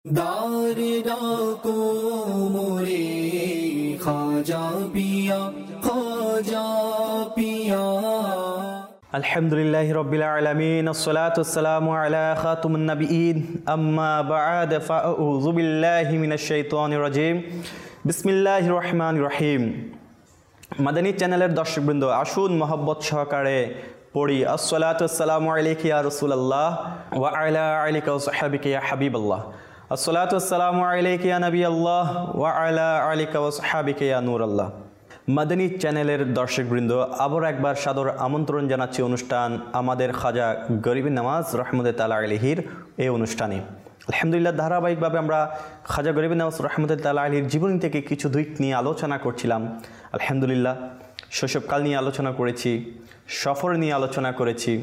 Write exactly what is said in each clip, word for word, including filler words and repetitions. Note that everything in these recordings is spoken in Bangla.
दारे डाको मोरे खाजा पिया खाजा पिया। अल्हम्दुलिल्लाहि रब्बिल आलमीन अस्सलातु वस्सलामु अला खातुमुन नबिय्यीन अम्मा बअद फअऊज़ु बिल्लाहि मिनश शैतानिर रजीम बिस्मिल्लाहिर रहमानिर रहीम। মাদানী চ্যানেলের দর্শকবৃন্দ, আসুন মহব্বত সহকারে পড়ি আসসালাতু ওয়াসসালামু আলাইকা ইয়া রাসূলুল্লাহ ওয়া আলা আলিকা ওয়া সাহবিকা ইয়া হাবিবাল্লাহ। আসসালাতু ওয়াসসালামু আলাইকা ইয়া নবিয়াল্লাহ ওয়া আলা আলিকা ওয়া সাহবিকা ইয়া নূরাল্লাহ। মাদানী চ্যানেলের দর্শকবৃন্দ, আবার একবার সাদর আমন্ত্রণ জানাচ্ছি অনুষ্ঠান আমাদের খাজা গরিব নওয়াজ রহমতুল্লাহ তাআলা আলাইহির এই অনুষ্ঠানে। আলহামদুলিল্লাহ, ধারাবাহিকভাবে আমরা খাজা গরিব নওয়াজ রহমতুল্লাহ তাআলা আলাইহির জীবনী থেকে কিছু দিক নিয়ে আলোচনা করছিলাম। আলহামদুলিল্লাহ, শৈশবকাল নিয়ে আলোচনা করেছি, সফর নিয়ে আলোচনা করেছি,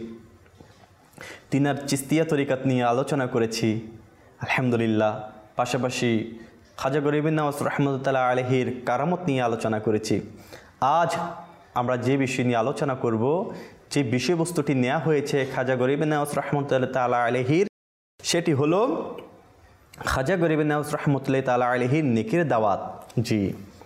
তিনার চিস্তিয়া তরিকাত নিয়ে আলোচনা করেছি। আলহামদুলিল্লাহ, পাশাপাশি খাজা গরিব নওয়াজ রহমতুল্লাহ তাআলা আলাইহির কারামত নিয়ে আলোচনা করেছি। আজ আমরা যে বিষয় নিয়ে আলোচনা করব, যে বিষয়বস্তুটি নেওয়া হয়েছে খাজা গরিব নওয়াজ রহমতুল্লাহ তাআলা আলাইহির, সেটি হলো খাজা গরিব নওয়াজ রহমতুল্লাহ তাআলা আলাইহির নেকির দাওয়াত। জি,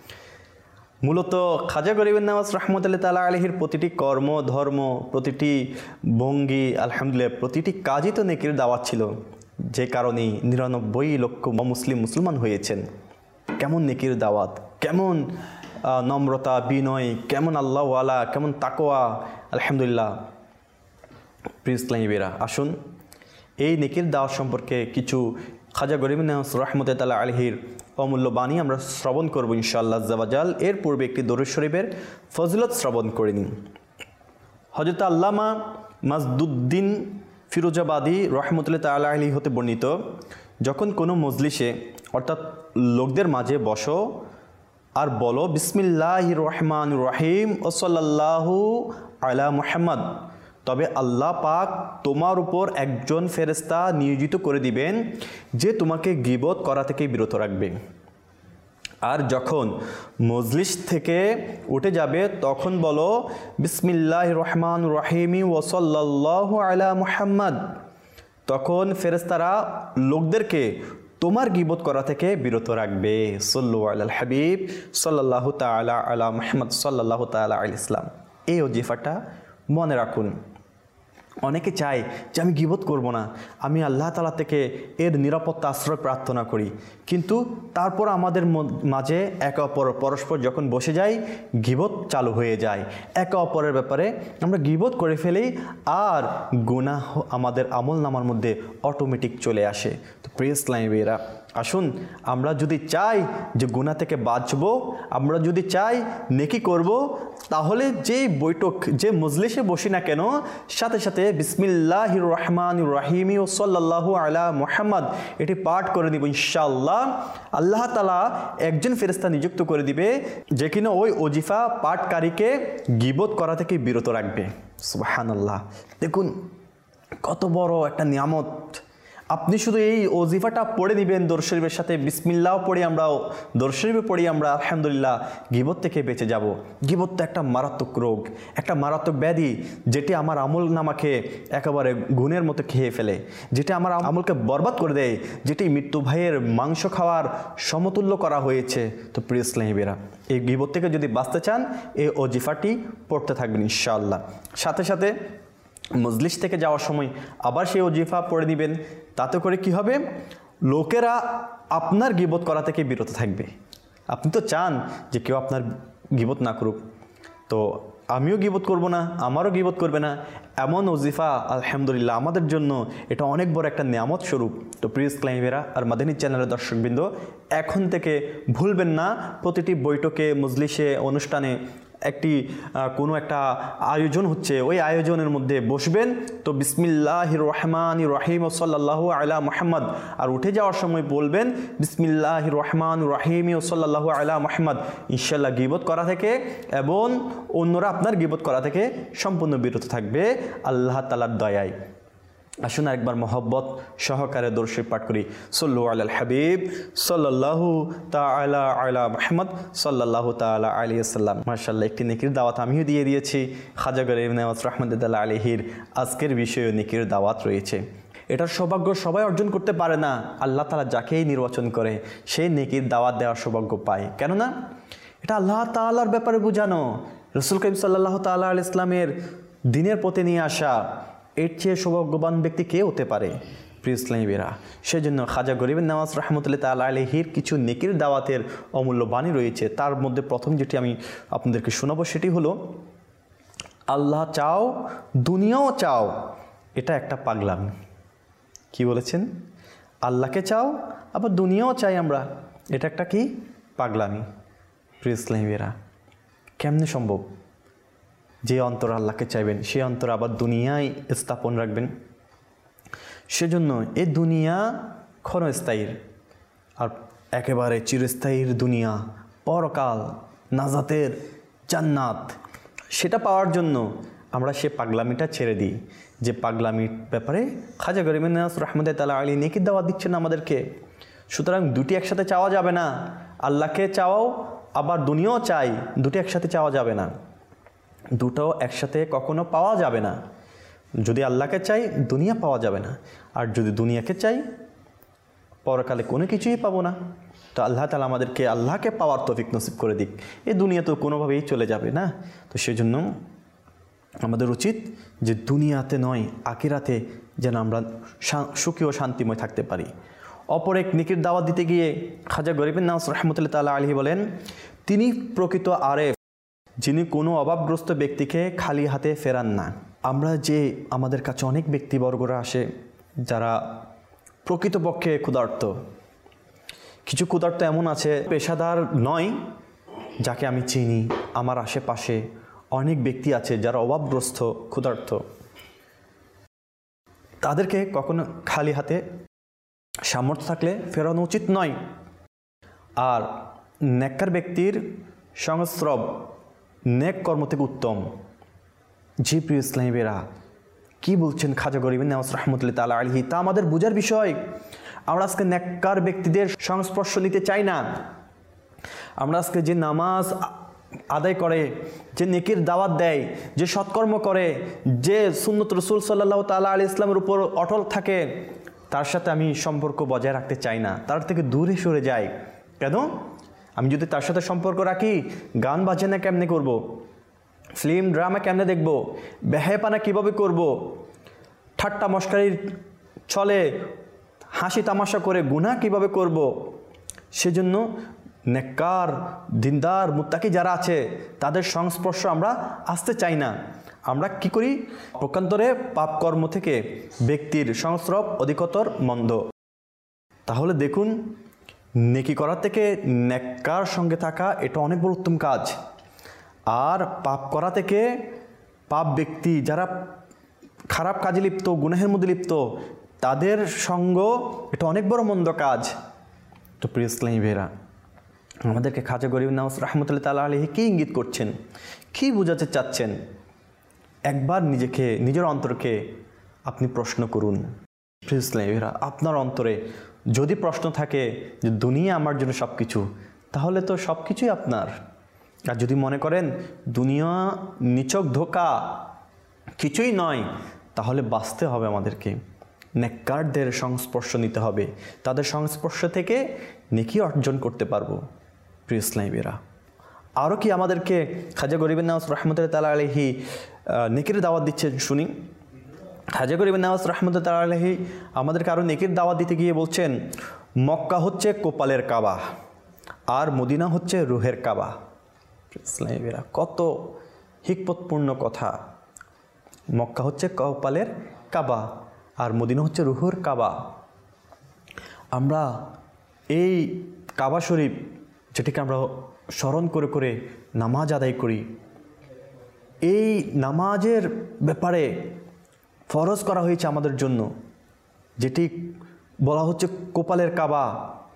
মূলত খাজা গরিব নওয়াজ রহমতুল্লাহ তাআলা আলাইহির প্রতিটি কর্ম, ধর্ম, প্রতিটি ভঙ্গি, আলহামদুলিল্লাহ প্রতিটি কাজই তো নেকির দাওয়াত ছিল, যে কারণেই নিরানব্বই লক্ষ মুসলিম মুসলমান হয়েছেন। কেমন নেকির দাওয়াত, কেমন নম্রতা, বিনয়, কেমন আল্লাহওয়ালা, কেমন তাকওয়া। আলহামদুলিল্লাহ, প্রিয় ইসলামীরা, আসুন এই নেকির দাওয়াত সম্পর্কে কিছু খাজা গরিব নওয়াজ রহমতুল্লাহ তাআলা আলাইহির অমূল্য বাণী আমরা শ্রবণ করব ইনশাআল্লাহ আজ্জা ওয়া জাল। এর পূর্বে একটি দরুদ শরীফের ফজিলত শ্রবণ করে নিন। হযরত আল্লামা মাজদুদ্দিন ফিরোজাবাদী রহমতুল্লাহ তাআলা আলাইহি হতে বর্ণিত, যখন কোনো মজলিসে অর্থাৎ লোকদের মাঝে বসো আর বলো বিসমিল্লাহির রহমানির রহিম ও সাল্লাল্লাহু আলা মুহাম্মদ, তবে আল্লাহ পাক তোমার উপর একজন ফেরেশতা নিয়োজিত করে দিবেন যে তোমাকে গীবত করা থেকে বিরত রাখবে। আর যখন মজলিস থেকে উঠে যাবে তখন বলো বিসমিল্লাহির রহমানির রহিম ওয়া সাল্লাল্লাহু আলা মুহাম্মদ, তখন ফেরেশতারা লোকদেরকে তোমার গীবত করা থেকে বিরত রাখবে। সাল্লু আলাল হাবিব সাল্লাল্লাহু তাআলা আলা মুহাম্মদ সাল্লাল্লাহু তাআলা আলাইহি ইসলাম। এই ওজিফাটা মনে রাখুন। অনেকে চায় যে আমি গীবত করব না, আমি আল্লাহ তাআলা থেকে এর নিরাপত্তা আশ্রয় প্রার্থনা করি, কিন্তু তারপর আমাদের মাঝে একে অপর পরস্পর যখন বসে যাই গীবত চালু হয়ে যায়, একে অপরের ব্যাপারে আমরা গীবত করে ফেলি আর গুনাহ আমাদের আমল নামার মধ্যে অটোমেটিক চলে আসে। তো প্রিয় ইসলামীরা, আসুন আমরা যদি চাই যে গুনাহ থেকে বাঁচবো, আমরা যদি চাই নেকি করব, তাহলে যে বৈঠক, যে মজলিসে বসি না কেন, সাথে সাথে বিসমিল্লাহির রহমানির রহিম ও সাল্লাল্লাহু আলা মুহাম্মদ এটি পাঠ করে দিব ইনশাআল্লাহ। আল্লাহ তাআলা একজন ফেরেশতা নিযুক্ত করে দিবে যে কিনা ওই ওজিফা পাঠকারীকে গীবত করা থেকে বিরত রাখবে। সুবহানাল্লাহ, দেখুন কত বড় একটা নিয়ামত। আপনি শুধু এই ওজিফাটা পড়ে দিবেন দরুদ শরীফের সাথে, বিসমিল্লাহ পড়ি আমরা, দরুদ শরীফ পড়ি আমরা, আলহামদুলিল্লাহ গীবত থেকে বেঁচে যাব। গীবত তো একটা মারাত্মক রোগ, একটা মারাত্মক ব্যাধি, যেটি আমার আমল নামাকে একেবারে গুণের মতো খেয়ে ফেলে, যেটি আমার আমলকে বরবাদ করে দেয়, যেটি মৃত্যু ভাইয়ের মাংস খাওয়ার সমতুল্য করা হয়েছে। তো প্রিয় ইসলামীরা, এই গীবত থেকে যদি বাঁচতে চান এই ওজিফাটি পড়তে থাকবেন ইনশাআল্লাহ। সাথে সাথে মজলিস থেকে যাওয়ার সময় আবার সেই ওজিফা পড়ে দিবেন। তাতে করে কি হবে, লোকেরা আপনার গীবত করা থেকে বিরত থাকবে। আপনি তো চান যে কেউ আপনার গীবত না করুক, তো আমিও গীবত করব না, আমারও গীবত করবে না, এমন ওজিফা আলহামদুলিল্লাহ আমাদের জন্য এটা অনেক বড় একটা নিয়ামত স্বরূপ। তো প্রিয় ইসলামীরা আর মাদানী চ্যানেলের দর্শকবৃন্দ, এখন থেকে ভুলবেন না প্রতিটি বৈঠকে, মজলিসে, অনুষ্ঠানে একটি কোনো একটা আয়োজন হচ্ছে, ওই আয়োজনের মধ্যে বসবেন তো বিসমিল্লাহির রহমানির রহিম ও সাল্লাল্লাহু আলা মুহাম্মদ, আর উঠে যাওয়ার সময় বলবেন বিসমিল্লাহির রহমানির রহিম ও সাল্লাল্লাহু আলা মুহাম্মদ। ইনশাআল্লাহ গীবত করা থেকে এবং অন্যরা আপনার গীবত করা থেকে সম্পূর্ণ বিরত থাকবে আল্লাহ তাআলার দয়ায়। আসুন একবার মহব্বত সহকারে দরুদ শরীফ পাঠ করি। সাল্লু আলাল হাবিব সাল্লাল্লাহু তাআলা আলা মুহাম্মদ সাল্লাল্লাহু তাআলা আলাইহি ওয়াসাল্লাম। মাশাআল্লাহ, একটি নেকির দাওয়াত আমিও দিয়ে দিয়েছি। খাজা গরিব নওয়াজ রহমতুল্লাহ আলাইহির আজকের বিষয়ে নেকির দাওয়াত রয়েছে। এটার সৌভাগ্য সবাই অর্জন করতে পারে না, আল্লাহ তাআলা যাকেই নির্বাচন করে সেই নেকির দাওয়াত দেওয়ার সৌভাগ্য পায়। কেননা এটা আল্লাহ তাআলার ব্যাপারে বোঝানো, রাসূল করিম সাল্লাল্লাহু তাআলা আলাইহি ইসলামের দিনের পথে নিয়ে আসা, এর চেয়ে সৌভাগ্যবান ব্যক্তি কে হতে পারে প্রিয় ইসলামীরা। সেজন্য খাজা গরিবের নওয়াজ রহমতুল্লাহ তাআলা আলাইহির কিছু নেকির দাওয়াতের অমূল্য বাণী রয়েছে। তার মধ্যে প্রথম যেটি আমি আপনাদেরকে শোনাবো সেটি হলো, আল্লাহ চাও দুনিয়াও চাও, এটা একটা পাগলামি। কি বলেছেন? আল্লাহকে চাও আবার দুনিয়াও চাই আমরা, এটা একটা কি পাগলামি প্রিয় ইসলামীরা। কেমনে সম্ভব? যে অন্তর আল্লাহকে চাইবেন সে অন্তর আবার দুনিয়ায় স্থাপন রাখবেন। সেজন্য এই দুনিয়া ক্ষণস্থায়ীর, আর একেবারে চিরস্থায়ীর দুনিয়া পরকাল নাজাতের জান্নাত, সেটা পাওয়ার জন্য আমরা সে পাগলামিটা ছেড়ে দিই। যে পাগলামির ব্যাপারে খাজা গরিব নওয়াজ রহমতুল্লাহ তাআলা আলাইহি নেকির দাওয়াত দিচ্ছেন আমাদেরকে। সুতরাং দুটি একসাথে চাওয়া যাবে না, আল্লাহকে চাওয়াও আবার দুনিয়াও চাই, দুটি একসাথে চাওয়া যাবে না, দুটো একসাথে কখনো পাওয়া যাবে না। যদি আল্লাহকে চাই দুনিয়া পাওয়া যাবে না, আর যদি দুনিয়াকে চাই পরকালে কোনো কিছুই পাবো না। তো আল্লাহ তাআলা আমাদেরকে আল্লাহকে পাওয়ার তৌফিক নসিব করে দিক। এই দুনিয়া তো কোনোভাবেই চলে যাবে না, তো সেজন্য আমাদের উচিত যে দুনিয়াতে নয় আখিরাতে যেন আমরা সুখী ও শান্তিময় থাকতে পারি। অপর এক নেকির দাওয়াত দিতে গিয়ে খাজা গরিব নওয়াজ রহমতুল্লাহ তাআলা আলাইহি বলেন, তিনি প্রকৃত আরেফ, যিনি কোনো অভাবগ্রস্ত ব্যক্তিকে খালি হাতে ফেরান না। আমরা যে আমাদের কাছে অনেক ব্যক্তিবর্গরা আসে যারা প্রকৃতপক্ষে ক্ষুধার্ত, কিছু ক্ষুধার্ত এমন আছে পেশাদার নয়, যাকে আমি চিনি, আমার আশেপাশে অনেক ব্যক্তি আছে যারা অভাবগ্রস্ত ক্ষুধার্ত, তাদেরকে কখনো খালি হাতে সামর্থ্য থাকলে ফেরানো উচিত নয়। আর নেককার ব্যক্তির সংস্রব নেক কর্ম থেকে উত্তম। জি প্রিয় ইসলামীরা, কি বলছেন খাজা গরিব নওয়াজ রহমতুল্লাহ তাআলা আলাইহি, তা আমাদের বোঝার বিষয়। আমরা আজকে নেককার ব্যক্তিদের সংস্পর্শ নিতে চাই না। আমরা আজকে যে নামাজ আদায় করে, যে নেকির দাওয়াত দেয়, যে সৎকর্ম করে, যে সুন্নত রাসূল সাল্লাল্লাহু তাআলা আলাইহি ইসলামের উপর অটল থাকে, তার সাথে আমি সম্পর্ক বজায় রাখতে চাই না, তার থেকে দূরে সরে যাই। কেন? আমি যদি তার সাথে সম্পর্ক রাখি, গান বাজনা কেমনে করব, ফিল্ম ড্রামা কেমনে দেখব, বেহায়াপনা কীভাবে করব, ঠাট্টা মশকারির ছলে হাসি তামাশা করে গুনাহ কীভাবে করব। সেজন্য নেককার দিনদার মুত্তাকি যারা আছে তাদের সংস্পর্শ আমরা আসতে চাই না। আমরা কি করি? পক্ষান্তরে পাপ কর্ম থেকে ব্যক্তির সংস্রব অধিকতর মন্দ। তাহলে দেখুন, নেকি করার থেকে নেককার সঙ্গে থাকা এটা অনেক বড় উত্তম কাজ। আর পাপ করা থেকে পাপ ব্যক্তি যারা খারাপ কাজে লিপ্ত, গুনাহের মধ্যে লিপ্ত, তাদের সঙ্গ এটা অনেক বড় মন্দ কাজ। তো প্রিয় ইসলামী ভাইরা, আমাদেরকে খাজা গরিব নওয়াজ রহমতুল্লাহ তাআলা আলাইহি কি ইঙ্গিত করছেন, কি বোঝাতে চাচ্ছেন? একবার নিজেকে, নিজের অন্তরকে আপনি প্রশ্ন করুন। প্রিয় ইসলামী ভাইরা, আপনার অন্তরে যদি প্রশ্ন থাকে যে দুনিয়া আমার জন্য সব কিছু, তাহলে তো সব কিছুই আপনার। আর যদি মনে করেন দুনিয়া নিছক ধোঁকা, কিছুই নয়, তাহলে বাঁচতে হবে আমাদেরকে, নেককারদের সংস্পর্শ নিতে হবে, তাদের সংস্পর্শ থেকে নেকি অর্জন করতে পারবো। প্রিয় ইসলামীরা, আরও কি আমাদেরকে খাজা গরিব নওয়াজ রহমতুল্লাহ তাআলা আলাইহি নেকির দাওয়াত দিচ্ছেন শুনি। খাজা গরিব নওয়াজ রহমতুল্লাহ তাআলা আলাইহি আমাদেরকে আরও নেকির দাওয়াত দিতে গিয়ে বলছেন, মক্কা হচ্ছে কপালের কাবা আর মদিনা হচ্ছে রুহের কাবা। ইসলামীরা, কত হিকমতপূর্ণ কথা। মক্কা হচ্ছে কপালের কাবা আর মদিনা হচ্ছে রুহুর কাবা। আমরা এই কাবা শরীফ, যেটিকে আমরা স্মরণ করে করে নামাজ আদায় করি, এই নামাজের ব্যাপারে ফরজ করা হয়েছে আমাদের জন্য, যেটি বলা হচ্ছে কপালের কাবা।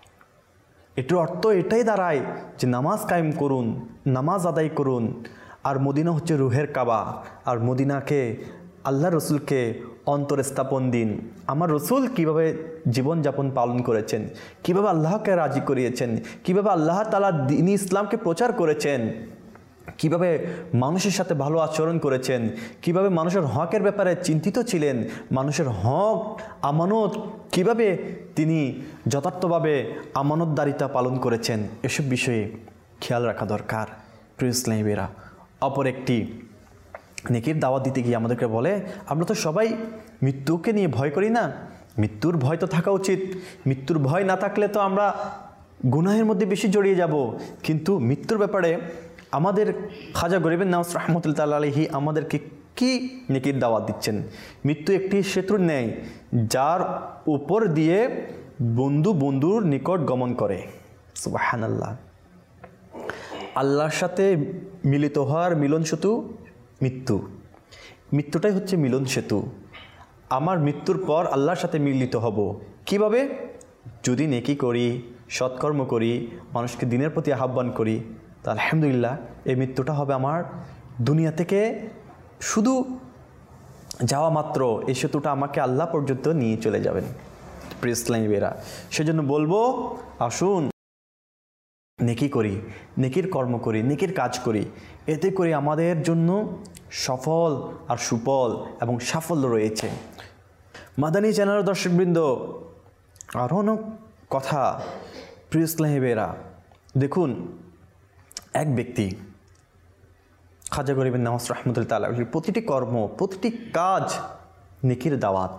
এটার অর্থ এটাই দাঁড়ায় যে নামাজ কায়েম করুন, নামাজ আদায় করুন। আর মদিনা হচ্ছে রুহের কাবা, আর মদিনাকে আল্লাহ রসুলকে অন্তরে স্থাপন দিন। আমার রসুল কীভাবে জীবনযাপন পালন করেছেন, কিভাবে আল্লাহকে রাজি করিয়েছেন, কিভাবে আল্লাহ তাআলা দ্বীন ইসলামকে প্রচার করেছেন, কিভাবে মানুষের সাথে ভালো আচরণ করেছেন, কিভাবে মানুষের হকের ব্যাপারে চিন্তিত ছিলেন, মানুষের হক আমানত কিভাবে তিনি যথার্থভাবে আমানতদারিতা পালন করেছেন, এসব বিষয়ে খেয়াল রাখা দরকার। প্রিয় ইসলামী ভাইরা, অপর একটি নেকির দাওয়াত দিতে গিয়ে আমাদেরকে বলে, আমরা তো সবাই মৃত্যুকে নিয়ে ভয় করি না, মৃত্যুর ভয় তো থাকা উচিত। মৃত্যুর ভয় না থাকলে তো আমরা গুনাহের মধ্যে বেশি জড়িয়ে যাব। কিন্তু মৃত্যুর ব্যাপারে আমাদের খাজা গরিবের নওয়াজ রাহমাতুল্লাহ আলাইহি আমাদেরকে কি নেকির দাওয়াত দিচ্ছেন? মৃত্যু একটি সেতুর ন্যায়, যার উপর দিয়ে বন্ধু বন্ধুর নিকট গমন করে। সুবহানাল্লাহ। আল্লাহর সাথে মিলিত হওয়ার মিলন সেতু মৃত্যু। মৃত্যুটাই হচ্ছে মিলন সেতু। আমার মৃত্যুর পর আল্লাহর সাথে মিলিত হব কিভাবে? যদি নেকি করি, সৎকর্ম করি, মানুষকে দিনের প্রতি আহ্বান করি, তা আলহামদুলিল্লাহ এই মৃত্যুটা হবে আমার দুনিয়া থেকে শুধু যাওয়া মাত্র, এই সেতুটা আমাকে আল্লাহ পর্যন্ত নিয়ে চলে যাবেন। প্রিয় ইসলামী ভাইরা, সেজন্য বলবো, আসুন নেকি করি, নেকির কর্ম করি, নেকির কাজ করি। এতে করে আমাদের জন্য সফল আর সুফল এবং সাফল্য রয়েছে। মাদানী চ্যানেলের দর্শকবৃন্দ, আরও অনেক কথা। প্রিয় ইসলামী ভাইরা, দেখুন, এক ব্যক্তি খাজা গরিবের নওয়াজ রাহমাতুল্লাহ আলাইহির প্রতিটি কর্ম, প্রতিটি কাজ নেকির দাওয়াত।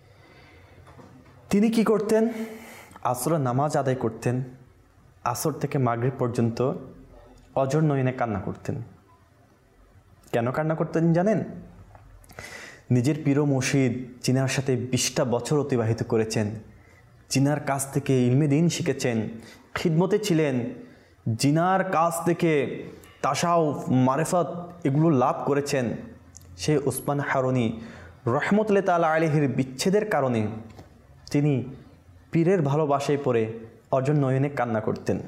তিনি কি করতেন? আসরের নামাজ আদায় করতেন, আসর থেকে মাগরিব পর্যন্ত অজর নয়নে কান্না করতেন। কেন কান্না করতেন জানেন? নিজের প্রিয় মুর্শিদ জিনার সাথে বিশটা বছর অতিবাহিত করেছেন, জিনার কাছ থেকে ইলমে দ্বীন শিখেছেন, খিদমতে ছিলেন, জিনার কাছ থেকে তাসাউফ, মারিফাত এগুলো লাভ করেছেন। সেই উসমান হারুনি রহমতুল্লাহ তাআলা আলাইহির বিচ্ছেদের কারণে তিনি পীরের ভালোবাসায় পড়ে অজর নয়নে কান্না করতেন।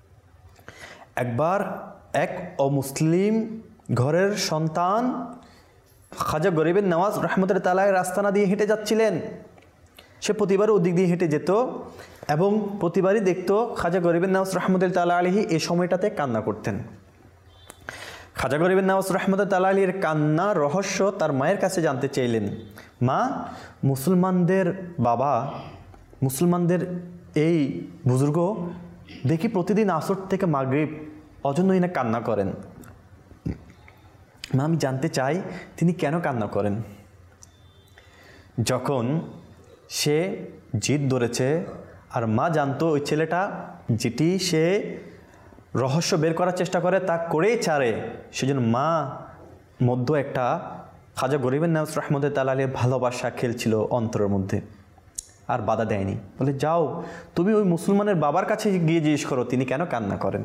একবার এক অমুসলিম ঘরের সন্তান খাজা গরিবের নওয়াজ রাহমাতুল্লাহ তাআলা রাস্তানা দিয়ে হেঁটে যাচ্ছিলেন। সে প্রতিবারই ওদিক দিয়ে হেঁটে যেত এবং প্রতিবারই দেখত খাজা গরিবের নওয়াজ রাহমাতুল্লাহ তাআলা আলাইহি এই সময়টাতে কান্না করতেন। খাজা গরিবের নওয়াজ রাহমাতুল্লাহ তাআলা আলাইহির কান্নার রহস্য তার মায়ের কাছে জানতে চাইলেন। মা, মুসলমানদের বাবা, মুসলমানদের এই বুজুর্গ দেখি প্রতিদিন আসর থেকে মাগরিব অজর নয়নে কান্না করেন। মা, আমি জানতে চাই তিনি কেন কান্না করেন। যখন সে জিদ ধরেছে আর মা জানতো ওই ছেলেটা যেটি সে রহস্য বের করার চেষ্টা করে তা করেই ছাড়ে, সেজন্য মা মধ্য একটা খাজা গরিবের নওয়াজ রাহমাতুল্লাহ তাআলা আলাইহির ভালোবাসা খেলছিল অন্তরের মধ্যে, আর বাধা দেয়নি। বলে, যাও তুমি ওই মুসলমানের বাবার কাছে গিয়ে জিজ্ঞেস করো তিনি কেন কান্না করেন।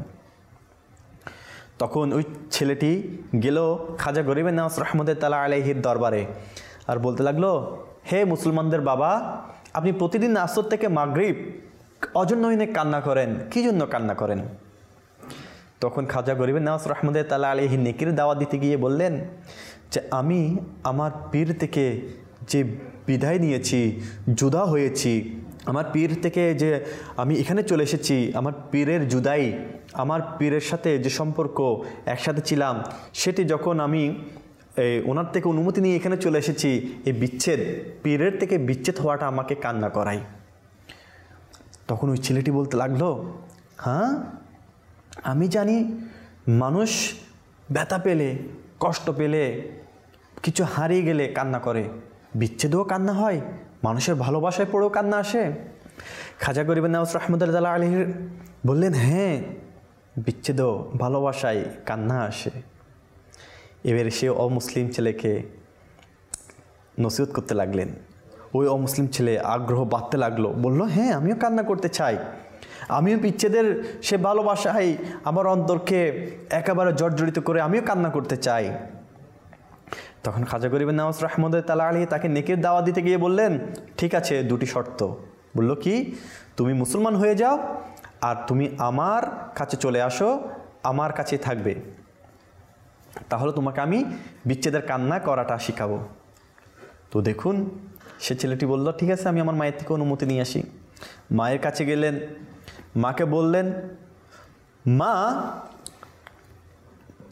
তখন ওই ছেলেটি গেল খাজা গরিবের নওয়াজ রাহমাতুল্লাহ তাআলা আলাইহির দরবারে আর বলতে লাগলো, হে মুসলমানদের বাবা, আপনি প্রতিদিন আসর থেকে মাগরিব অজর নয়নে কান্না করেন, কি জন্য কান্না করেন? তখন খাজা গরিবের নওয়াজ রাহমাতুল্লাহ তাআলা আলাইহি নেকির দাওয়াত দিতে গিয়ে বললেন যে, আমি আমার পীর থেকে যে বিদায় নিয়েছি, জুদা হয়েছি, আমার পীর থেকে যে আমি এখানে চলে এসেছি, আমার পীরের জুদাই, আমার পীরের সাথে যে সম্পর্ক একসাথে ছিলাম, সেটি যখন আমি এই ওনার থেকে অনুমতি নিয়ে এখানে চলে এসেছি, এই বিচ্ছেদ, পীরের থেকে বিচ্ছেদ হওয়াটা আমাকে কান্না করায়। তখন ওই ছেলেটি বলতে লাগলো, হ্যাঁ আমি জানি মানুষ ব্যথা পেলে, কষ্ট পেলে, কিছু হারিয়ে গেলে কান্না করে, বিচ্ছেদেও কান্না হয়, মানুষের ভালোবাসায় পড়েও কান্না আসে। খাজা গরিবের নওয়াজ রাহমাতুল্লাহ তাআলা আলাইহি বললেন, হ্যাঁ বিচ্ছেদেও ভালোবাসায় কান্না আসে। এবার সে অমুসলিম ছেলেকে নসিহত করতে লাগলেন। ওই অমুসলিম ছেলে আগ্রহ বাড়তে লাগলো, বলল, হ্যাঁ আমিও কান্না করতে চাই, আমিও বিচ্ছেদের সে ভালোবাসায় আমার অন্তরকে একেবারে জর্জরিত করে আমিও কান্না করতে চাই। তখন খাজা গরিবের নওয়াজ রাহমাতুল্লাহ তাআলা আলাইহি তাকে নেকির দাওয়াত দিতে গিয়ে বললেন, ঠিক আছে, দুটি শর্ত। বলল, কি? তুমি মুসলমান হয়ে যাও আর তুমি আমার কাছে চলে আসো, আমার কাছে থাকবে, তাহলে তোমাকে আমি বিচ্ছেদের কান্না করাটা শিখাবো। তো দেখুন, সে ছেলেটি বলল, ঠিক আছে, আমি আমার মায়ের থেকে অনুমতি নিয়ে আসি। মায়ের কাছে গেলেন, মাকে বললেন, মা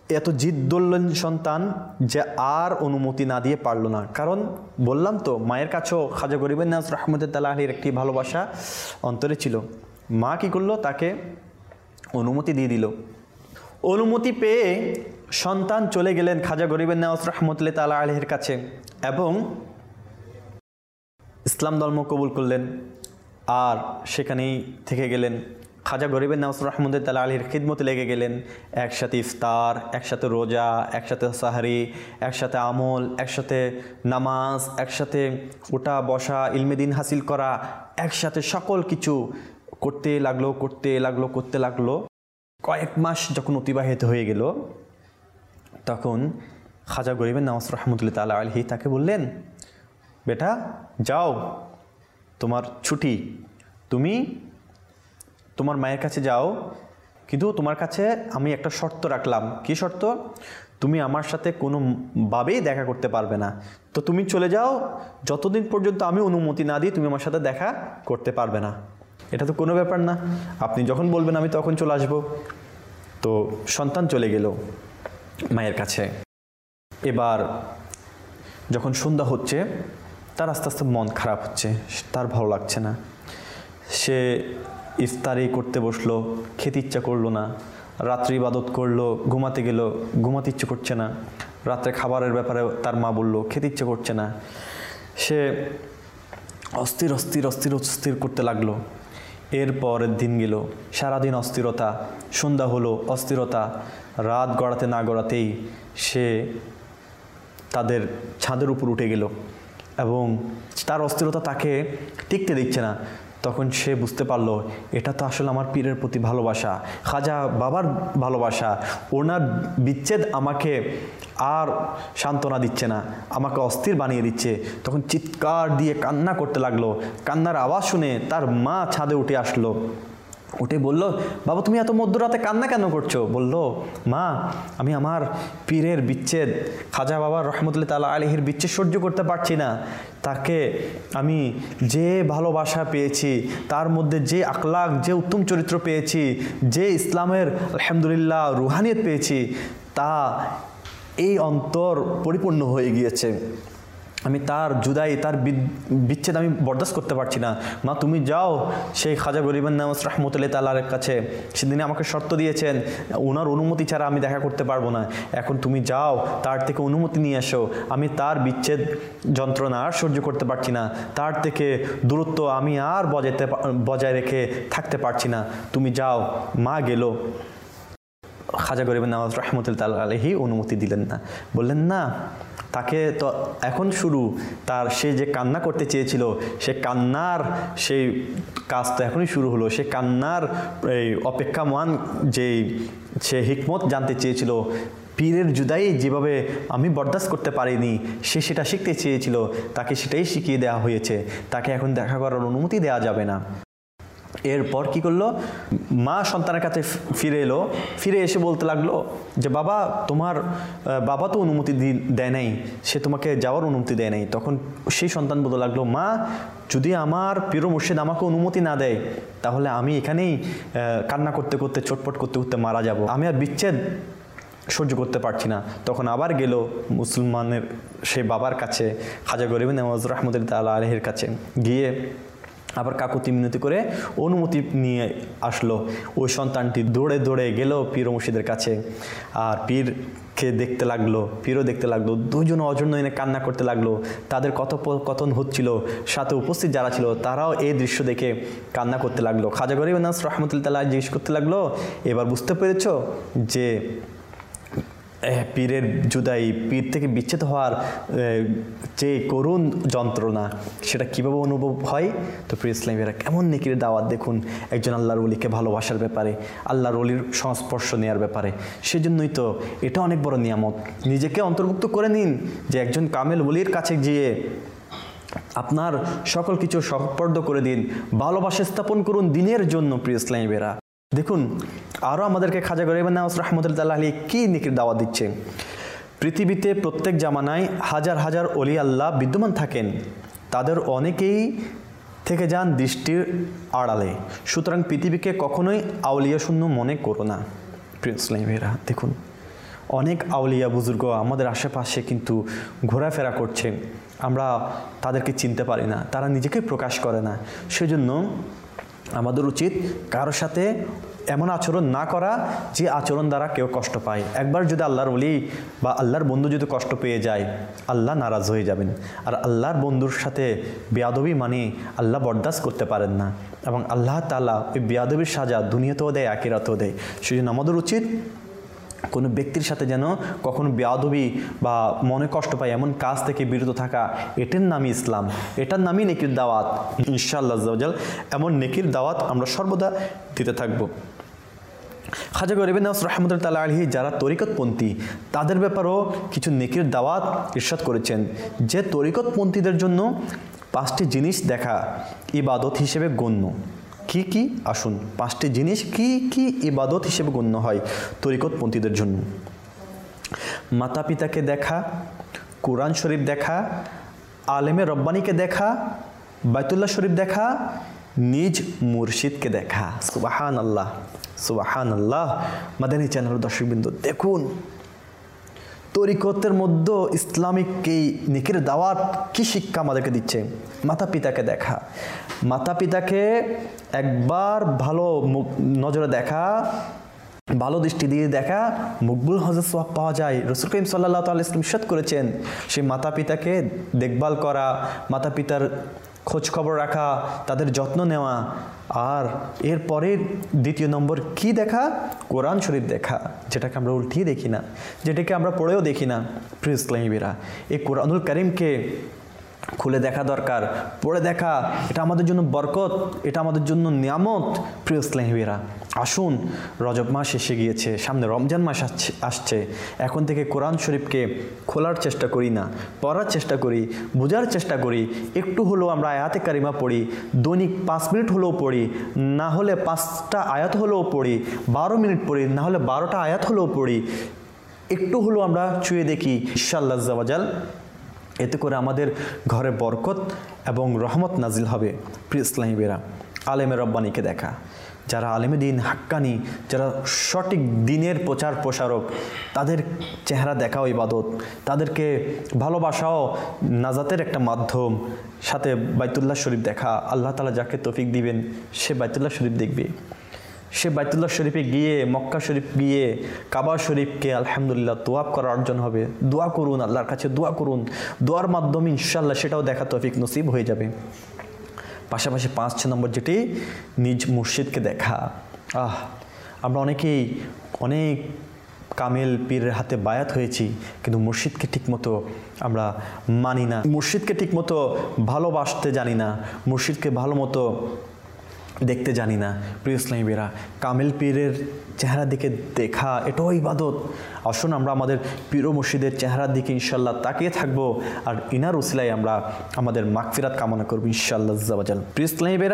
এত জিদ ধরলেন সন্তান যে আর অনুমতি না দিয়ে পারল না। কারণ বললাম তো, মায়ের কাছেও খাজা গরিবের নওয়াজ রহমতুল্লাহ আলাইহির একটি ভালোবাসা অন্তরে ছিল। মা কী করলো, তাকে অনুমতি দিয়ে দিল। অনুমতি পেয়ে সন্তান চলে গেলেন খাজা গরিবের নওয়াজ রহমতুল্লাহ আলাইহির কাছে এবং ইসলাম ধর্ম কবুল করলেন আর সেখানেই থেকে গেলেন। খাজা গরিবের নওয়াজ রহমতুল্লাহ আলাইহির খিদমতে লেগে গেলেন। একসাথে ইফতার, একসাথে রোজা, একসাথে সাহারি, একসাথে আমল, একসাথে নামাজ, একসাথে ওঠা বসা, ইলমে দিন হাসিল করা, একসাথে সকল কিছু করতে লাগলো করতে লাগলো করতে লাগলো। কয়েক মাস যখন অতিবাহিত হয়ে গেল, তখন খাজা গরিবের নওয়াজ রহমতুল্লাহ আলাইহি তাকে বললেন, বেটা যাও, তোমার ছুটি, তুমি তোমার মায়ের কাছে যাও, কিন্তু তোমার কাছে আমি একটা শর্ত রাখলাম। কি শর্ত? তুমি আমার সাথে কোনোভাবেই দেখা করতে পারবে না। তো তুমি চলে যাও, যতদিন পর্যন্ত আমি অনুমতি না দিই তুমি আমার সাথে দেখা করতে পারবে না। এটা তো কোনো ব্যাপার না, আপনি যখন বলবেন আমি তখন চলে আসবো। তো সন্তান চলে গেল মায়ের কাছে। এবার যখন সন্ধ্যা হচ্ছে, তার আস্তে আস্তে মন খারাপ হচ্ছে, তার ভালো লাগছে না। সে ইফতারি করতে বসলো, খেতে ইচ্ছা করলো না। রাত্রি ইবাদত করলো, ঘুমাতে গেল, ঘুমাতে ইচ্ছে করছে না। রাত্রে খাবারের ব্যাপারে তার মা বলল, খেতে ইচ্ছে করছে না। সে অস্থির অস্থির অস্থির অস্থির করতে লাগলো। এর পরের দিন গেল, সারাদিন অস্থিরতা। সন্ধ্যা হলো, অস্থিরতা। রাত গড়াতে না গড়াতেই সে তাদের ছাদের উপর উঠে গেল এবং তার অস্থিরতা তাকে টিকতে দিচ্ছে না। তখন সে বুঝতে পারলো, এটা তো আসলে আমার পীরের প্রতি ভালোবাসা, খাজা বাবার ভালোবাসা। ওনার বিচ্ছেদ আমাকে আর সান্ত্বনা দিচ্ছে না, আমাকে অস্থির বানিয়ে দিচ্ছে। তখন চিৎকার দিয়ে কান্না করতে লাগলো। কান্নার আওয়াজ শুনে তার মা ছাদে উঠে আসলো। উঠে বলল, বাবা তুমি এত মধ্যরাতে কান্না কেন করছো? বলল, মা আমি আমার পীরের বিচ্ছেদ, খাজা বাবা রহমতুল্লাহ তাআলা আলাইহির বিচ্ছেদ সহ্য করতে পারছি না। তাকে আমি যে ভালোবাসা পেয়েছি, তার মধ্যে যে আখলাক, যে উত্তম চরিত্র পেয়েছি, যে ইসলামের আলহামদুলিল্লাহ রুহানিয়ত পেয়েছি, তা এই অন্তর পরিপূর্ণ হয়ে গিয়েছে। আমি তার জুদাই, তার বিচ্ছেদ আমি বরদাস্ত করতে পারছি না। মা তুমি যাও সেই খাজা গরিবের নওয়াজ রহমতুল্লাহ তাআলার কাছে, সেদিনে আমাকে শর্ত দিয়েছেন, ওনার অনুমতি ছাড়া আমি দেখা করতে পারবো না। এখন তুমি যাও, তার থেকে অনুমতি নিয়ে এসো। আমি তার বিচ্ছেদ যন্ত্রণা আর সহ্য করতে পারছি না, তার থেকে দূরত্ব আমি আর বজাইতে বজায় রেখে থাকতে পারছি না, তুমি যাও। মা গেল। খাজা গরিবের নওয়াজ রহমতুল্লাহ তাআলা আলাইহি অনুমতি দিলেন না, বললেন না, তাকে তো এখন শুরু, তার সে যে কান্না করতে চেয়েছিল, সে কান্নার সেই কাজ তো এখনই শুরু হলো। সে কান্নার এই অপেক্ষামান যেই সে হিকমত জানতে চেয়েছিল, পীরের জুদাই যেভাবে আমি বরদাস্ত করতে পারিনি, সে সেটা শিখতে চেয়েছিল, তাকে সেটাই শিখিয়ে দেওয়া হয়েছে। তাকে এখন দেখা করার অনুমতি দেওয়া যাবে না। এরপর কি করলো, মা সন্তানের কাছে ফিরে এলো। ফিরে এসে বলতে লাগলো যে বাবা তোমার বাবা তো অনুমতি দেয় নাই, সে তোমাকে যাওয়ার অনুমতি দেয় নাই। তখন সেই সন্তান বলতে লাগলো, মা যদি আমার পীর মুর্শিদ আমাকে অনুমতি না দেয়, তাহলে আমি এখানেই কান্না করতে করতে চটপট করতে করতে মারা যাব, আমি আর বিচ্ছেদ সহ্য করতে পারছি না। তখন আবার গেল মুসলমানের সে বাবার কাছে, খাজা গরিবের নওয়াজ রহমতুল্লাহ তাআলা আলাইহির কাছে। গিয়ে আবার কাকুতি মিনতি করে অনুমতি নিয়ে আসলো। ওই সন্তানটি দৌড়ে দৌড়ে গেল পীর মুর্শিদের কাছে, আর পীরকে দেখতে লাগলো, পীরও দেখতে লাগলো। দুজন অজন্য এনে কান্না করতে লাগলো। তাদের কথোপকথন হচ্ছিল, সাথে উপস্থিত যারা ছিল তারাও এই দৃশ্য দেখে কান্না করতে লাগলো। খাজা গরিব নওয়াজ রহমতুল্লাহ তাআলা জিজ্ঞেস করতে লাগলো, এবার বুঝতে পেরেছ যে পীরের জুদাই, পীর থেকে বিচ্ছেদ হওয়ার যে করুণ যন্ত্রণা, সেটা কীভাবে অনুভব হয়? তো প্রিয় ইসলামীরা, কেমন নেকির দাওয়াত দেখুন একজন আল্লাহর ওলিকে ভালোবাসার ব্যাপারে, আল্লাহর ওলির সংস্পর্শ নেওয়ার ব্যাপারে। সেজন্যই তো এটা অনেক বড় নিয়ামত। নিজেকে অন্তর্ভুক্ত করে নিন যে একজন কামেল ওলির কাছে গিয়ে আপনার সকল কিছু সপর্দ করে দিন, ভালোবাসা স্থাপন করুন দিনের জন্য। প্রিয় ইসলামীরা দেখুন, আরও আমাদেরকে খাজা গরিব নওয়াজ রহমতুল্লাহ তাআলা আলাইহি কী নেকির দাওয়াত দিচ্ছে। পৃথিবীতে প্রত্যেক জামানায় হাজার হাজার ওলি আল্লাহ বিদ্যমান থাকেন, তাদের অনেকেই থেকে যান দৃষ্টির আড়ালে। সুতরাং পৃথিবীকে কখনোই আউলিয়া শূন্য মনে করো না। প্রিয় ইসলামীরা দেখুন, অনেক আউলিয়া বুজুর্গ আমাদের আশেপাশে কিন্তু ঘোরাফেরা করছে, আমরা তাদেরকে চিনতে পারি না, তারা নিজেকে প্রকাশ করে না। সেজন্য আমাদের উচিত কারোর সাথে এমন আচরণ না করা যে আচরণ দ্বারা কেউ কষ্ট পায়। একবার যদি আল্লাহর ওলি বা আল্লাহর বন্ধু যদি কষ্ট পেয়ে যায়, আল্লাহ নারাজ হয়ে যাবেন। আর আল্লাহর বন্ধুর সাথে বেয়াদবি মানে আল্লাহ বরদাস্ত করতে পারেন না, এবং আল্লাহ তাআলা ওই বেয়াদবির সাজা দুনিয়াতেও দেয়, আখিরাতেও দেয়। সেজন্য আমাদের উচিত কোনো ব্যক্তির সাথে যেন কখনো বেয়াদবি বা মনে কষ্ট পায় এমন কাজ থেকে বিরত থাকা, এটার নামই ইসলাম, এটার নামই নেকির দাওয়াত। ইনশাআল্লাহ আজ্জা ওয়া জাল এমন নেকির দাওয়াত আমরা সর্বদা দিতে থাকব। খাজা গরিবের নওয়াজ রাহমাতুল্লাহ তাআলা আলাইহি যারা তরিকতপন্থী, তাদের ব্যাপারেও কিছু নেকির দাওয়াত ইরশাদ করেছেন, যে তরিকতপন্থীদের জন্য পাঁচটি জিনিস দেখা ইবাদত হিসেবে গণ্য। কি কি? আসুন, পাঁচটি জিনিস কি কি ইবাদত হিসেবে গণ্য হয় তরিকতপন্থীদের জন্য। মাতা পিতাকে দেখা, কোরআন শরীফ দেখা, আলেমে রব্বানিকে দেখা, বাইতুল্লাহ শরীফ দেখা, নিজ মুর্শিদকে দেখা। সুবহানাল্লাহ, সুবহানাল্লাহ। মাদানী চ্যানেল দর্শকবৃন্দ, দেখুন তরিকতের মধ্যে ইসলামিক এই নেকির দাওয়াত কি শিক্ষা আমাদেরকে দিচ্ছে। মাতা পিতাকে দেখা, মাতা পিতাকে একবার ভালো নজরে দেখা, ভালো দৃষ্টি দিয়ে দেখা, মকবুল হজের সওয়াব পাওয়া যায়। রাসূল করিম সাল্লাল্লাহু আলাইহি ওয়াসাল্লাম ইরশাদ করেছেন, সেই মাতা পিতাকে দেখভাল করা, মাতা পিতার খোঁজ খবর রাখা, তাদের যত্ন নেওয়া। আর এরপরে দ্বিতীয় নম্বর কি দেখা? কোরআন শরীফ দেখা, যেটাকে আমরা উল্টিয়ে দেখি না, যেটাকে আমরা পড়েও দেখি না। প্রিয় ইসলামীরা, এই কোরআনুল কারীমকে খুলে দেখা দরকার, পড়ে দেখা। এটা আমাদের জন্য বরকত, এটা আমাদের জন্য নিয়ামত। প্রিয় ইসলামীরা, আসুন, রজব মাস এসে গিয়েছে, সামনে রমজান মাস আসছে। এখন থেকে কোরআন শরীফকে খোলার চেষ্টা করি না, পড়ার চেষ্টা করি, বোঝার চেষ্টা করি। একটু হলেও আমরা আয়াতে কারিমা পড়ি, দৈনিক পাঁচ মিনিট হলেও পড়ি, না হলে পাঁচটা আয়াত হলেও পড়ি, বারো মিনিট পড়ি, না হলে বারোটা আয়াত হলেও পড়ি। একটু হলেও আমরা ছুঁয়ে দেখি, ইনশাআল্লাহ আজ্জা ওয়া জাল এতে করে আমাদের ঘরে বরকত এবং রহমত নাজিল হবে। প্রিয় ইসলামীরা, আলেমে রব্বানিকে দেখা, যারা আলেমে দিন হাক্কানি, যারা সঠিক দিনের প্রচার প্রসারক, তাদের চেহারা দেখাও ইবাদত, তাদেরকে ভালোবাসাও নাজাতের একটা মাধ্যম। সাথে বাইতুল্লাহ শরীফ দেখা, আল্লাহ তাআলা যাকে তৌফিক দিবেন সে বাইতুল্লাহ শরীফ দেখবে। সে বাইতুল্লাহ শরীফে গিয়ে, মক্কা শরীফ গিয়ে কাবা শরীফকে আলহামদুলিল্লাহ তোয়াব করার অর্জন হবে। দোয়া করুন, আল্লাহর কাছে দোয়া করুন, দোয়ার মাধ্যমে ইনশাআল্লাহ সেটাও দেখা তৌফিক নসিব হয়ে যাবে। পাশাপাশি পাঁচ ছয় নম্বর যেটি, নিজ মুর্শিদকে দেখা। আহ আমরা অনেকেই অনেক কামেল পীরের হাতে বায়াত হয়েছি, কিন্তু মুর্শিদকে ঠিকমতো আমরা মানি না, মুর্শিদকে ঠিকমতো ভালোবাসতে জানি না, মুর্শিদকে ভালো মতো দেখতে জানি না। প্রিয় ইসলামীরা, কামেল পীরের চেহারার দিকে দেখা এটাও ইবাদত। আসুন আমরা আমাদের পীর ও মুর্শিদের চেহারার দিকে ইনশাআল্লাহ তাকিয়ে থাকবো, আর ইনার উসিলায় আমরা আমাদের মাগফিরাত কামনা করবো ইনশাআল্লাহ আজ্জা ওয়া জাল। প্রিয় ইসলামীরা,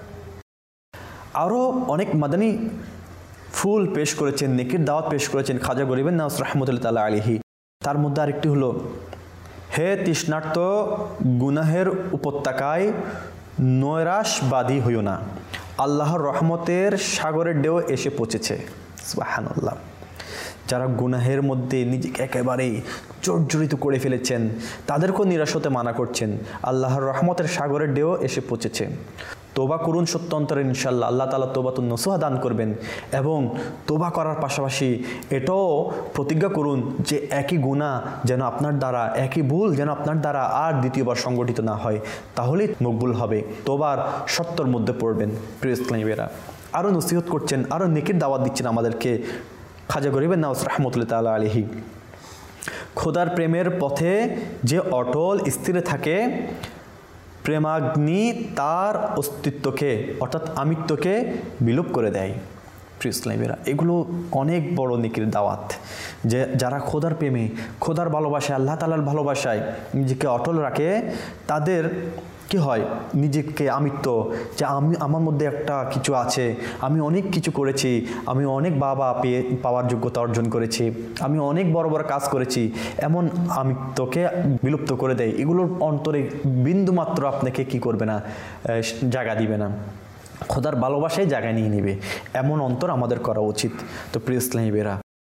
আরও অনেক মাদানী ফুল পেশ করেছেন, নেকির দাওয়াত পেশ করেছেন খাজা গরিবের নওয়াজ রাহমাতুল্লাহ তাআলা আলাইহি। তার মধ্যে আরেকটি হলো, হে তৃষ্ণার্ত গুনাহের উপত্যকায় নৈরাশবাদী হইও না, আল্লাহর রহমতের সাগরের ঢেউ এসে পৌঁছেছে। সুবহানাল্লাহ। যারা গুনাহের মধ্যে নিজেকে একেবারেই জর্জরিত করে ফেলেছেন, তাদেরকেও নিরাশ হতে মানা করছেন। আল্লাহর রহমতের সাগরের ঢেউ এসে পৌঁছেছে। তোবা করুন সত্য অন্তরে, ইনশাআল্লাহ আল্লাহ তাআলা তোবাতুন নসুহা দান করবেন। এবং তোবা করার পাশাপাশি এটাও প্রতিজ্ঞা করুন যে একই গুনাহ যেন আপনার দ্বারা, একই ভুল যেন আপনার দ্বারা আর দ্বিতীয়বার সংগঠিত না হয়, তাহলেই মকবুল হবে। তোবার সত্যর মধ্যে পড়বেন। প্রিয় ইসলামীরা, আরও নসিহত করছেন, আরও নেকির দাওয়াত দিচ্ছেন আমাদেরকে খাজা গরিবের নওয়াজ রাহমাতুল্লাহ তাআলা আলাইহি। খোদার প্রেমের পথে যে অটল স্থির থাকে, প্রেমাগ্নি তার অস্তিত্বকে অর্থাৎ আমিত্বকে বিলোপ করে দেয়। প্রিয় ইসলামীরা, এগুলো অনেক বড় নেকির দাওয়াত। যে যারা খোদার প্রেমে, খোদার ভালোবাসায়, আল্লাহ তাআলার ভালোবাসায় নিজেকে অটল রাখে, তাদের কি হয়, নিজেকে আমিত্ব, যে আমি আমার মধ্যে একটা কিছু আছে, আমি অনেক কিছু করেছি, আমি অনেক বাবা পেয়ে পাওয়ার যোগ্যতা অর্জন করেছি, আমি অনেক বড় বড় কাজ করেছি, এমন আমিত্বকে বিলুপ্ত করে দেয়। এগুলোর অন্তরে বিন্দুমাত্র আপনাকে কি করবে না, জায়গা দিবে না, খোদার ভালোবাসায় জায়গা নিয়ে নেবে। এমন অন্তর আমাদের করা উচিত। তো প্রিয় ইসলামীরা,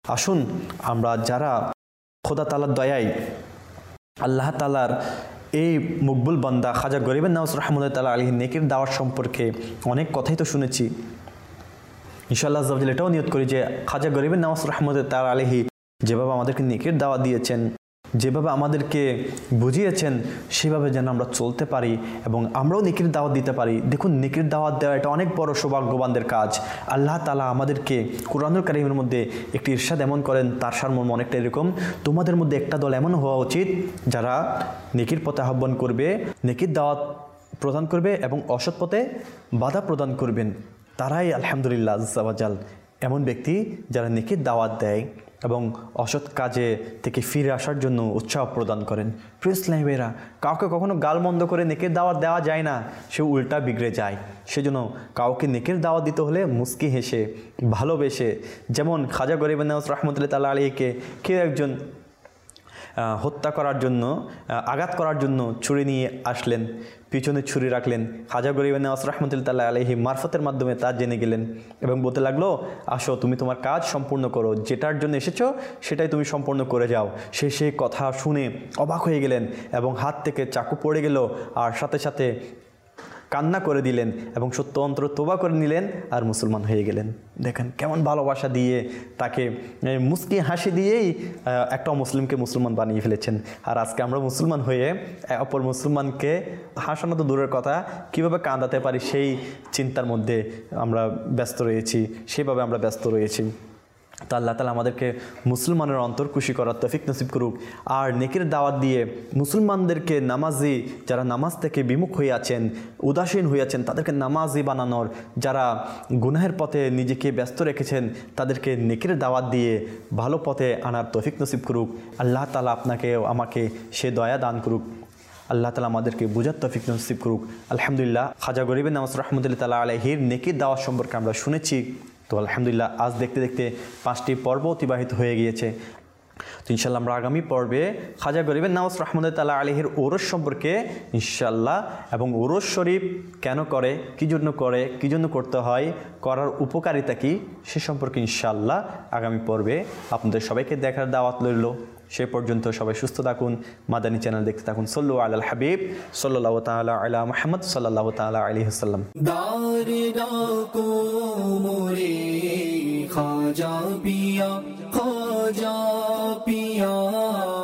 আসুন আমরা যারা খোদা তাআলার দয়ায় আল্লাহ তাআলার এই মকবুল বান্দা খাজা গরিবের নওয়াজ রহমতুল্লাহ তাআলা আলাইহি নেকির দাওয়াত সম্পর্কে অনেক কথাই তো শুনেছি, ইনশাআল্লাহ আজ্জা ওয়া জাল্লা এটাও নিয়ত করি যে খাজা গরিবের নওয়াজ রহমতুল্লাহ তাআলা আলাইহি যেভাবে আমাদেরকে নেকির দাওয়াত দিয়েছেন, যেভাবে আমাদেরকে বুঝিয়েছেন, সেভাবে যেন আমরা চলতে পারি এবং আমরাও নেকির দাওয়াত দিতে পারি। দেখুন, নেকির দাওয়াত দেওয়া এটা অনেক বড় সৌভাগ্যবানদের কাজ। আল্লাহ তাআলা আমাদেরকে কুরআনুল কারীমের মধ্যে একটি ইরশাদ এমন করেন, তার সারমর্ম অনেকটা এরকম, তোমাদের মধ্যে একটা দল এমন হওয়া উচিত যারা নেকির পথে আহ্বান করবে, নেকির দাওয়াত প্রদান করবে এবং অসৎ পথে বাধা প্রদান করবেন। তারাই আলহামদুলিল্লাহ আজ্জা ওয়া জাল এমন ব্যক্তি যারা নেকির দাওয়াত দেয় এবং অসৎ কাজে থেকে ফিরে আসার জন্য উৎসাহ প্রদান করেন। প্রিয় ইসলামী ভাইরা, কাউকে কখনো গালমন্দ করে নেকির দাওয়াত দেওয়া যায় না, সে উল্টা বিগড়ে যায়। সেজন্য কাউকে নেকির দাওয়াত দিতে হলে মুস্কি হেসে, ভালোবেসে, যেমন খাজা গরিব নওয়াজ রহমতুল্লাহ তাআলা আলাইহিকে কেউ একজন হত্যা করার জন্য, আঘাত করার জন্য ছুরি নিয়ে আসলেন, পিছনে ছুরি রাখলেন, খাজা গরিব নওয়াজ রহমতুল্লাহ তাআলা আলাইহি মারফতের মাধ্যমে তা জেনে গেলেন এবং বলতে লাগলো, আসো তুমি তোমার কাজ সম্পূর্ণ করো, যেটার জন্য এসেছো সেটাই তুমি সম্পূর্ণ করে যাও। সে সেই কথা শুনে অবাক হয়ে গেলেন এবং হাত থেকে চাকু পড়ে গেল আর সাথে সাথে কান্না করে দিলেন এবং সত্য অন্তর তোবা করে নিলেন আর মুসলমান হয়ে গেলেন। দেখেন কেমন ভালোবাসা দিয়ে, তাকে মুস্কি হাসি দিয়েই একটা মুসলিমকে মুসলমান বানিয়ে ফেলেছেন। আর আজকে আমরা মুসলমান হয়ে অপর মুসলমানকে হাসানো তো দূরের কথা, কীভাবে কাঁদাতে পারি সেই চিন্তার মধ্যে আমরা ব্যস্ত রয়েছি, সেভাবে আমরা ব্যস্ত রয়েছি। তো আল্লাহ তাআলা আমাদেরকে মুসলমানের অন্তর খুশি করার তৌফিক নসিব করুক। আর নেকির দাওয়াত দিয়ে মুসলমানদেরকে নামাজি, যারা নামাজ থেকে বিমুখ হয়ে আছেন, উদাসীন হয়ে আছেন, তাদেরকে নামাজি বানানোর, যারা গুনাহের পথে নিজেকে ব্যস্ত রেখেছেন তাদেরকে নেকির দাওয়াত দিয়ে ভালো পথে আনার তৌফিক নসিব করুক। আল্লাহ তাআলা আপনাকে আমাকে সে দয়া দান করুক। আল্লাহ তাআলা আমাদেরকে বুঝার তৌফিক নসিব করুক। আলহামদুলিল্লাহ, খাজা গরিবের নওয়াজ রহমতুল্লাহ তাআলা আলাইহির নেকির দাওয়াত সম্পর্কে আমরা শুনেছি। তো আলহামদুলিল্লাহ, আজ দেখতে দেখতে পাঁচটি পর্ব অতিবাহিত হয়ে গিয়েছে। তো ইনশাল্লাহ আমরা আগামী পর্বে খাজা গরিবের নওয়াজ রহমতুল্লাহ তাআলা আলাইহির ওরস সম্পর্কে ইনশাল্লাহ, এবং ওরস শরীফ কেন করে, কী জন্য করে, কী জন্য করতে হয়, করার উপকারিতা কী, সে সম্পর্কে ইনশাল্লাহ আগামী পর্বে আপনাদের সবাইকে দেখার দাওয়াত রইল। সে পর্যন্ত সবাই সুস্থ থাকুন, মাদানী চ্যানেল দেখতে থাকুন। সল্লু আলাল হাবিব সাল্লাল্লাহু তাআলা আলা মুহাম্মদ সাল্লাল্লাহু তাআলা আলাইহি ওয়াসাল্লাম। দারে ডাকো মোরে খাজা পিয়া, খাজা পিয়া।